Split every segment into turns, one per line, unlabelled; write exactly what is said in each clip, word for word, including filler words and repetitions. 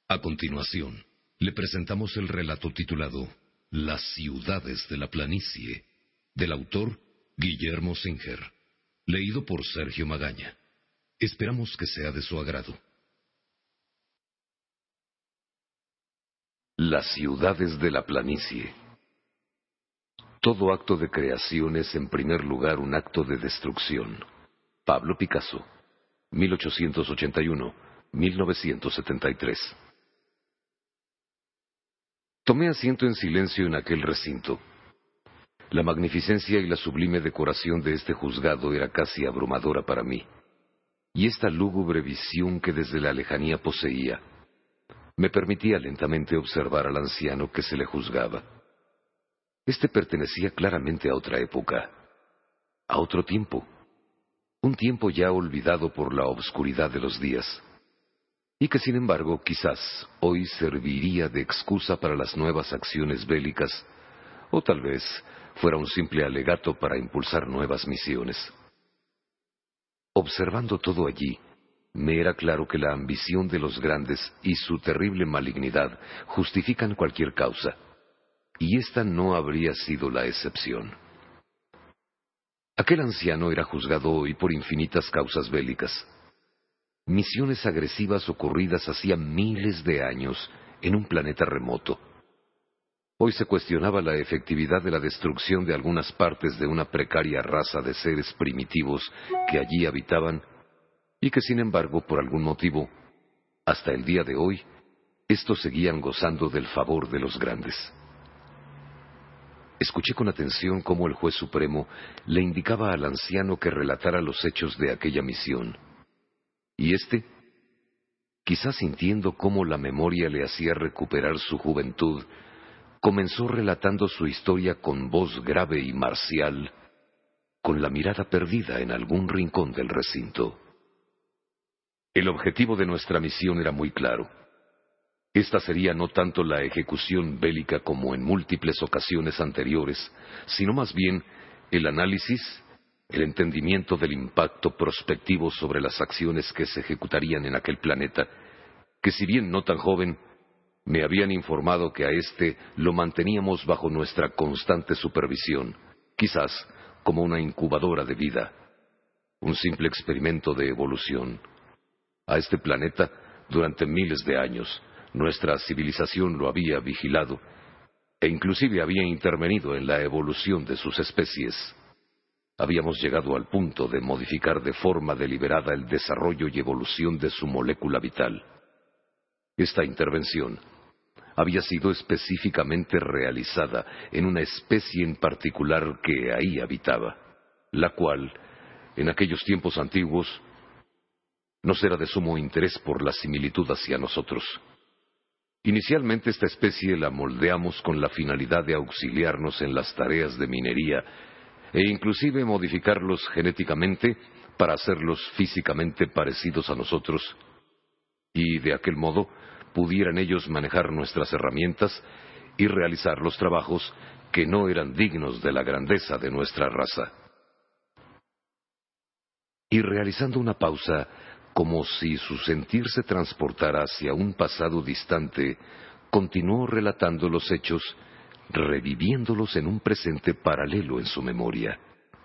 A continuación, le presentamos el relato titulado Las ciudades de la planicie, del autor Guillermo Singer, leído por Sergio Magaña. Esperamos que sea de su agrado.
Las ciudades de la planicie. Todo acto de creación es en primer lugar un acto de destrucción. Pablo Picasso, mil ochocientos ochenta y uno a mil novecientos setenta y tres. Tomé asiento en silencio en aquel recinto. La magnificencia y la sublime decoración de este juzgado era casi abrumadora para mí, y esta lúgubre visión que desde la lejanía poseía me permitía lentamente observar al anciano que se le juzgaba. Este pertenecía claramente a otra época, a otro tiempo, un tiempo ya olvidado por la obscuridad de los días, y que sin embargo quizás hoy serviría de excusa para las nuevas acciones bélicas, o tal vez fuera un simple alegato para impulsar nuevas misiones. Observando todo allí, me era claro que la ambición de los grandes y su terrible malignidad justifican cualquier causa, y esta no habría sido la excepción. Aquel anciano era juzgado hoy por infinitas causas bélicas, misiones agresivas ocurridas hacía miles de años en un planeta remoto. Hoy se cuestionaba la efectividad de la destrucción de algunas partes de una precaria raza de seres primitivos que allí habitaban y que, sin embargo, por algún motivo, hasta el día de hoy, estos seguían gozando del favor de los grandes. Escuché con atención cómo el juez supremo le indicaba al anciano que relatara los hechos de aquella misión. Y éste, quizás sintiendo cómo la memoria le hacía recuperar su juventud, comenzó relatando su historia con voz grave y marcial, con la mirada perdida en algún rincón del recinto. El objetivo de nuestra misión era muy claro. Esta sería no tanto la ejecución bélica como en múltiples ocasiones anteriores, sino más bien el análisis, el entendimiento del impacto prospectivo sobre las acciones que se ejecutarían en aquel planeta, que si bien no tan joven, me habían informado que a éste lo manteníamos bajo nuestra constante supervisión, quizás como una incubadora de vida, un simple experimento de evolución. A este planeta, durante miles de años, nuestra civilización lo había vigilado, e inclusive había intervenido en la evolución de sus especies. Habíamos llegado al punto de modificar de forma deliberada el desarrollo y evolución de su molécula vital. Esta intervención había sido específicamente realizada en una especie en particular que ahí habitaba, la cual, en aquellos tiempos antiguos, nos era de sumo interés por la similitud hacia nosotros. Inicialmente esta especie la moldeamos con la finalidad de auxiliarnos en las tareas de minería e inclusive modificarlos genéticamente para hacerlos físicamente parecidos a nosotros, y de aquel modo pudieran ellos manejar nuestras herramientas y realizar los trabajos que no eran dignos de la grandeza de nuestra raza. Y realizando una pausa, como si su sentir se transportara hacia un pasado distante, continuó relatando los hechos, reviviéndolos en un presente paralelo en su memoria.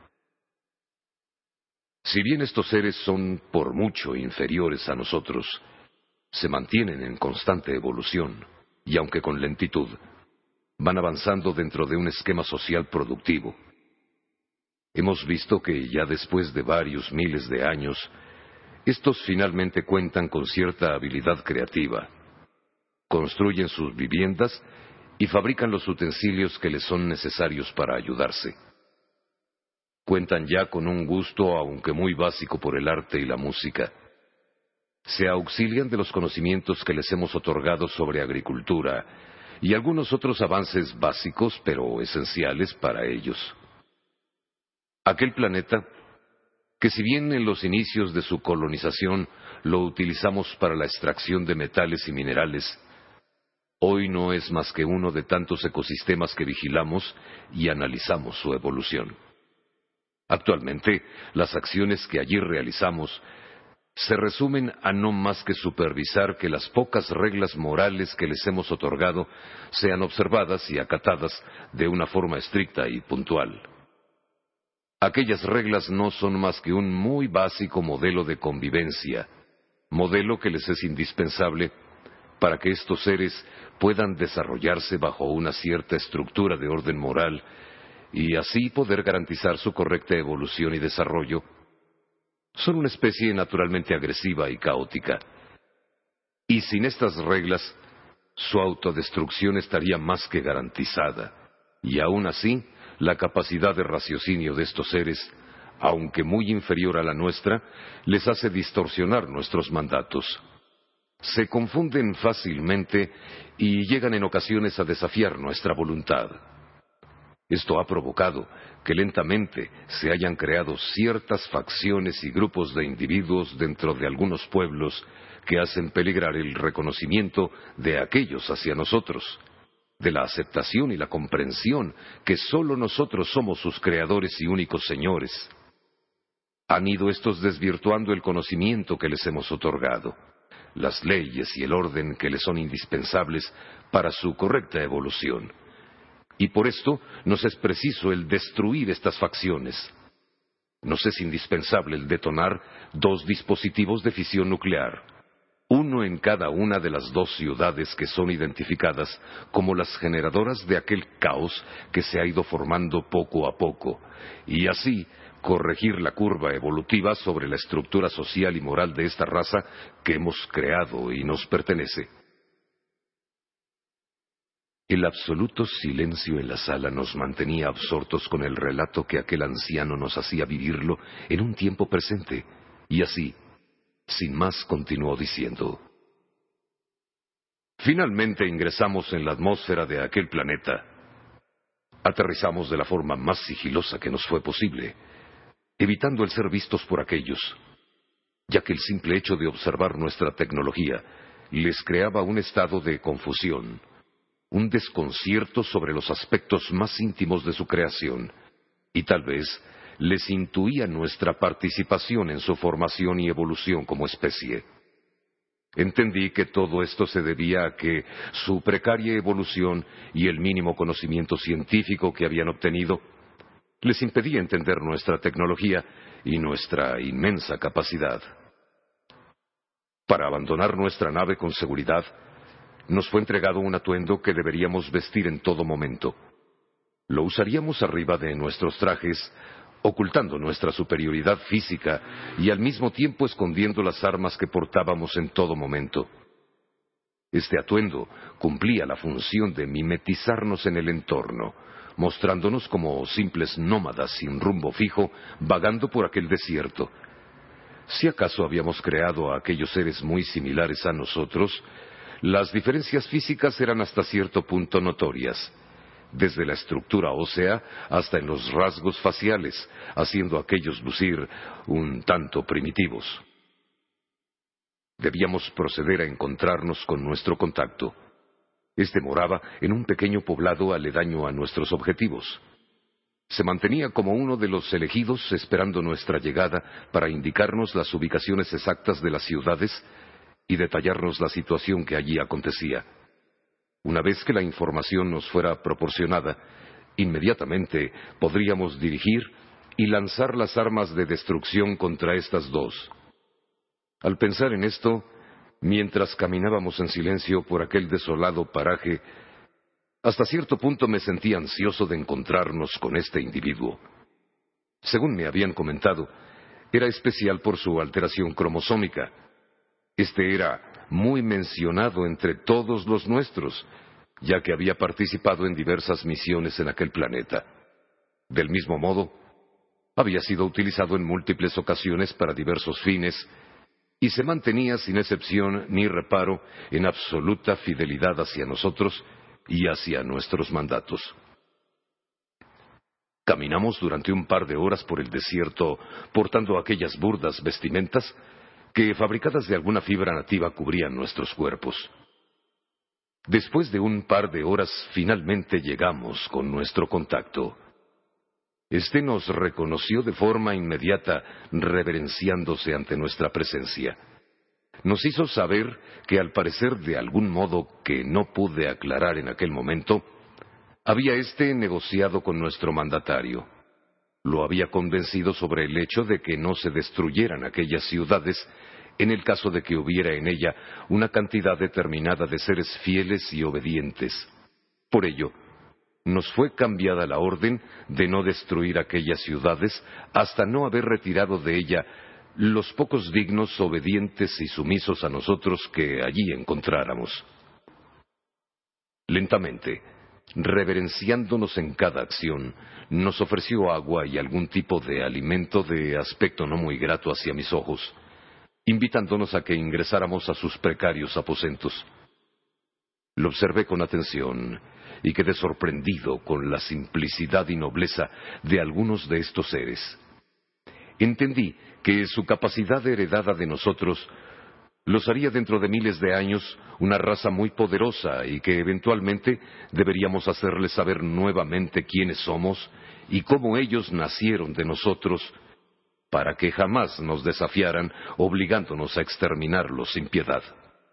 Si bien estos seres son por mucho inferiores a nosotros, se mantienen en constante evolución, y aunque con lentitud, van avanzando dentro de un esquema social productivo. Hemos visto que ya después de varios miles de años, estos finalmente cuentan con cierta habilidad creativa, construyen sus viviendas y fabrican los utensilios que les son necesarios para ayudarse. Cuentan ya con un gusto, aunque muy básico, por el arte y la música. Se auxilian de los conocimientos que les hemos otorgado sobre agricultura y algunos otros avances básicos pero esenciales para ellos. Aquel planeta, que si bien en los inicios de su colonización lo utilizamos para la extracción de metales y minerales, hoy no es más que uno de tantos ecosistemas que vigilamos y analizamos su evolución. Actualmente, las acciones que allí realizamos se resumen a no más que supervisar que las pocas reglas morales que les hemos otorgado sean observadas y acatadas de una forma estricta y puntual. Aquellas reglas no son más que un muy básico modelo de convivencia, modelo que les es indispensable para que estos seres puedan desarrollarse bajo una cierta estructura de orden moral y así poder garantizar su correcta evolución y desarrollo. Son una especie naturalmente agresiva y caótica. Y sin estas reglas, su autodestrucción estaría más que garantizada. Y aún así, la capacidad de raciocinio de estos seres, aunque muy inferior a la nuestra, les hace distorsionar nuestros mandatos. Se confunden fácilmente y llegan en ocasiones a desafiar nuestra voluntad. Esto ha provocado que lentamente se hayan creado ciertas facciones y grupos de individuos dentro de algunos pueblos que hacen peligrar el reconocimiento de aquellos hacia nosotros, de la aceptación y la comprensión que sólo nosotros somos sus creadores y únicos señores. Han ido estos desvirtuando el conocimiento que les hemos otorgado, las leyes y el orden que les son indispensables para su correcta evolución. Y por esto nos es preciso el destruir estas facciones. Nos es indispensable el detonar dos dispositivos de fisión nuclear, uno en cada una de las dos ciudades que son identificadas como las generadoras de aquel caos que se ha ido formando poco a poco, y así corregir la curva evolutiva sobre la estructura social y moral de esta raza que hemos creado y nos pertenece. El absoluto silencio en la sala nos mantenía absortos con el relato que aquel anciano nos hacía vivirlo en un tiempo presente, y así, sin más, continuó diciendo: Finalmente ingresamos en la atmósfera de aquel planeta. Aterrizamos de la forma más sigilosa que nos fue posible, evitando el ser vistos por aquellos, ya que el simple hecho de observar nuestra tecnología les creaba un estado de confusión, un desconcierto sobre los aspectos más íntimos de su creación, y tal vez les intuía nuestra participación en su formación y evolución como especie. Entendí que todo esto se debía a que su precaria evolución y el mínimo conocimiento científico que habían obtenido les impedía entender nuestra tecnología y nuestra inmensa capacidad. Para abandonar nuestra nave con seguridad, nos fue entregado un atuendo que deberíamos vestir en todo momento. Lo usaríamos arriba de nuestros trajes, ocultando nuestra superioridad física y al mismo tiempo escondiendo las armas que portábamos en todo momento. Este atuendo cumplía la función de mimetizarnos en el entorno, mostrándonos como simples nómadas sin rumbo fijo, vagando por aquel desierto. Si acaso habíamos creado a aquellos seres muy similares a nosotros, las diferencias físicas eran hasta cierto punto notorias, desde la estructura ósea hasta en los rasgos faciales, haciendo a aquellos lucir un tanto primitivos. Debíamos proceder a encontrarnos con nuestro contacto. Este moraba en un pequeño poblado aledaño a nuestros objetivos. Se mantenía como uno de los elegidos esperando nuestra llegada para indicarnos las ubicaciones exactas de las ciudades y detallarnos la situación que allí acontecía. Una vez que la información nos fuera proporcionada, inmediatamente podríamos dirigir y lanzar las armas de destrucción contra estas dos. Al pensar en esto, mientras caminábamos en silencio por aquel desolado paraje, hasta cierto punto me sentí ansioso de encontrarnos con este individuo. Según me habían comentado, era especial por su alteración cromosómica. Este era muy mencionado entre todos los nuestros, ya que había participado en diversas misiones en aquel planeta. Del mismo modo, había sido utilizado en múltiples ocasiones para diversos fines y se mantenía sin excepción ni reparo en absoluta fidelidad hacia nosotros y hacia nuestros mandatos. Caminamos durante un par de horas por el desierto portando aquellas burdas vestimentas que, fabricadas de alguna fibra nativa, cubrían nuestros cuerpos. Después de un par de horas, finalmente llegamos con nuestro contacto. Este nos reconoció de forma inmediata, reverenciándose ante nuestra presencia. Nos hizo saber que, al parecer de algún modo que no pude aclarar en aquel momento, había éste negociado con nuestro mandatario. Lo había convencido sobre el hecho de que no se destruyeran aquellas ciudades en el caso de que hubiera en ella una cantidad determinada de seres fieles y obedientes. Por ello, nos fue cambiada la orden de no destruir aquellas ciudades hasta no haber retirado de ella los pocos dignos, obedientes y sumisos a nosotros que allí encontráramos. Lentamente, reverenciándonos en cada acción, nos ofreció agua y algún tipo de alimento de aspecto no muy grato hacia mis ojos, invitándonos a que ingresáramos a sus precarios aposentos. Lo observé con atención y quedé sorprendido con la simplicidad y nobleza de algunos de estos seres. Entendí que su capacidad heredada de nosotros los haría dentro de miles de años una raza muy poderosa y que eventualmente deberíamos hacerles saber nuevamente quiénes somos y cómo ellos nacieron de nosotros, para que jamás nos desafiaran obligándonos a exterminarlos sin piedad.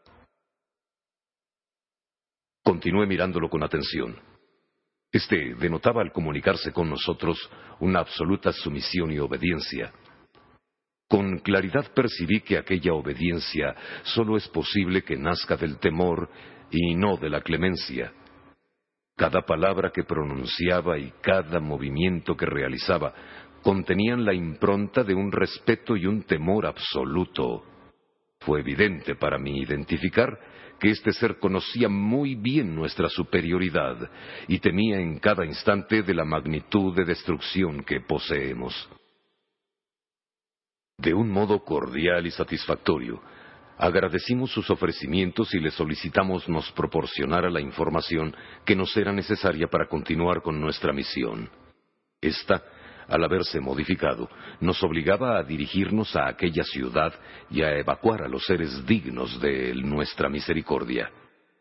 Continué mirándolo con atención. Este denotaba al comunicarse con nosotros una absoluta sumisión y obediencia. Con claridad percibí que aquella obediencia solo es posible que nazca del temor y no de la clemencia. Cada palabra que pronunciaba y cada movimiento que realizaba contenían la impronta de un respeto y un temor absoluto. Fue evidente para mí identificar que este ser conocía muy bien nuestra superioridad y temía en cada instante de la magnitud de destrucción que poseemos. De un modo cordial y satisfactorio, agradecimos sus ofrecimientos y le solicitamos nos proporcionara la información que nos era necesaria para continuar con nuestra misión. Esta, al haberse modificado, nos obligaba a dirigirnos a aquella ciudad y a evacuar a los seres dignos de nuestra misericordia.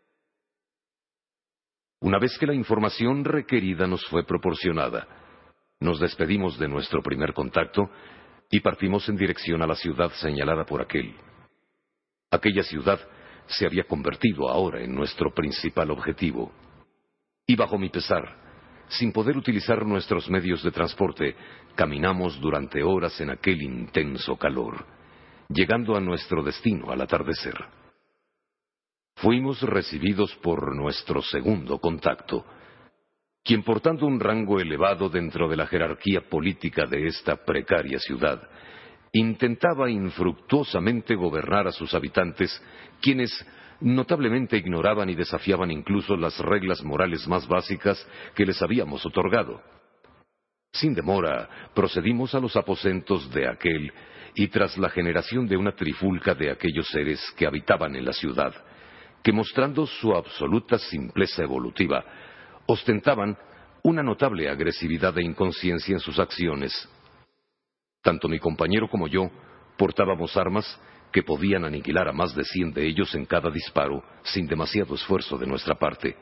Una vez que la información requerida nos fue proporcionada, nos despedimos de nuestro primer contacto y partimos en dirección a la ciudad señalada por aquel. Aquella ciudad se había convertido ahora en nuestro principal objetivo. Y bajo mi pesar, sin poder utilizar nuestros medios de transporte, caminamos durante horas en aquel intenso calor, llegando a nuestro destino al atardecer. Fuimos recibidos por nuestro segundo contacto, quien, portando un rango elevado dentro de la jerarquía política de esta precaria ciudad, intentaba infructuosamente gobernar a sus habitantes, quienes notablemente ignoraban y desafiaban incluso las reglas morales más básicas que les habíamos otorgado. Sin demora, procedimos a los aposentos de aquel, y tras la generación de una trifulca de aquellos seres que habitaban en la ciudad, que mostrando su absoluta simpleza evolutiva, ostentaban una notable agresividad e inconsciencia en sus acciones. Tanto mi compañero como yo portábamos armas que podían aniquilar a más de cien de ellos en cada disparo, sin demasiado esfuerzo de nuestra parte.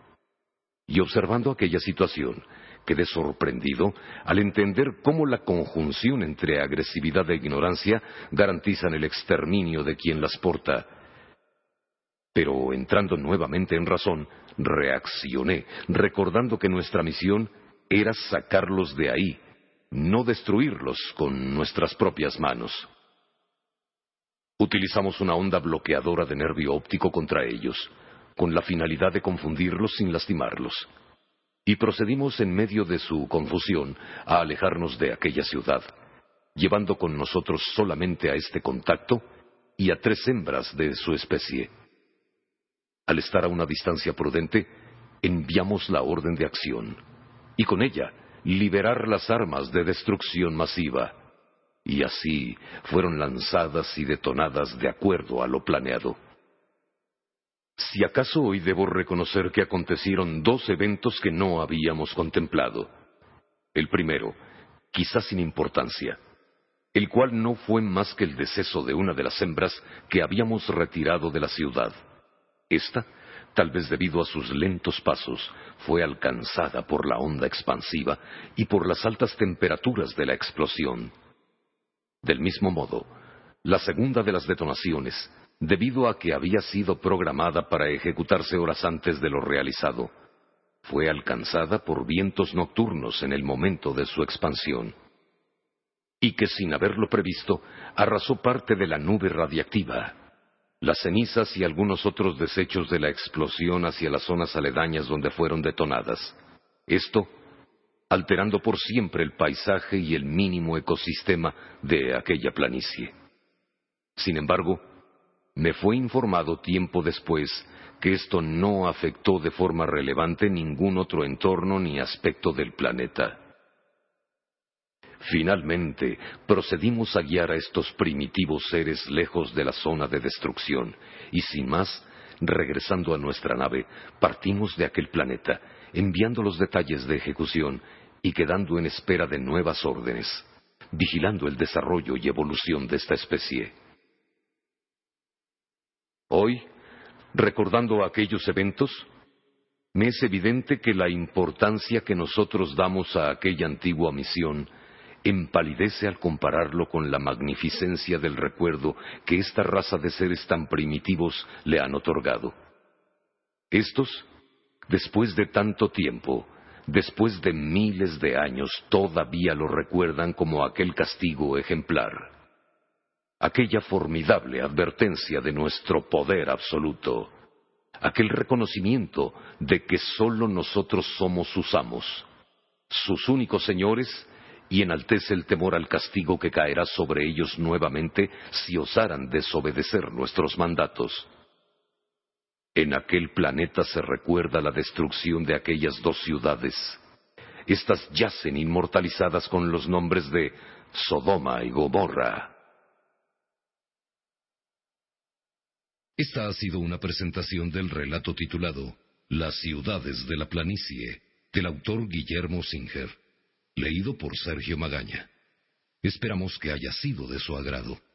Y observando aquella situación, quedé sorprendido al entender cómo la conjunción entre agresividad e ignorancia garantizan el exterminio de quien las porta. Pero entrando nuevamente en razón, reaccioné, recordando que nuestra misión era sacarlos de ahí, no destruirlos con nuestras propias manos. Utilizamos una onda bloqueadora de nervio óptico contra ellos, con la finalidad de confundirlos sin lastimarlos. Y procedimos en medio de su confusión a alejarnos de aquella ciudad, llevando con nosotros solamente a este contacto y a tres hembras de su especie. Al estar a una distancia prudente, enviamos la orden de acción, y con ella liberar las armas de destrucción masiva. Y así fueron lanzadas y detonadas de acuerdo a lo planeado. Si acaso hoy debo reconocer que acontecieron dos eventos que no habíamos contemplado. El primero, quizás sin importancia, el cual no fue más que el deceso de una de las hembras que habíamos retirado de la ciudad. Esta, tal vez debido a sus lentos pasos, fue alcanzada por la onda expansiva y por las altas temperaturas de la explosión. Del mismo modo, la segunda de las detonaciones, debido a que había sido programada para ejecutarse horas antes de lo realizado, fue alcanzada por vientos nocturnos en el momento de su expansión, y que sin haberlo previsto, arrasó parte de la nube radiactiva, las cenizas y algunos otros desechos de la explosión hacia las zonas aledañas donde fueron detonadas. Esto, alterando por siempre el paisaje y el mínimo ecosistema de aquella planicie. Sin embargo, me fue informado tiempo después que esto no afectó de forma relevante ningún otro entorno ni aspecto del planeta. Finalmente, procedimos a guiar a estos primitivos seres lejos de la zona de destrucción, y sin más, regresando a nuestra nave, partimos de aquel planeta, enviando los detalles de ejecución y quedando en espera de nuevas órdenes, vigilando el desarrollo y evolución de esta especie. Hoy, recordando aquellos eventos, me es evidente que la importancia que nosotros damos a aquella antigua misión empalidece al compararlo con la magnificencia del recuerdo que esta raza de seres tan primitivos le han otorgado. Estos, después de tanto tiempo, después de miles de años, todavía lo recuerdan como aquel castigo ejemplar, aquella formidable advertencia de nuestro poder absoluto, aquel reconocimiento de que sólo nosotros somos sus amos, sus únicos señores, y enaltece el temor al castigo que caerá sobre ellos nuevamente si osaran desobedecer nuestros mandatos. En aquel planeta se recuerda la destrucción de aquellas dos ciudades. Estas yacen inmortalizadas con los nombres de Sodoma y Gomorra.
Esta ha sido una presentación del relato titulado Las ciudades de la planicie, del autor Guillermo Singer, leído por Sergio Magaña. Esperamos que haya sido de su agrado.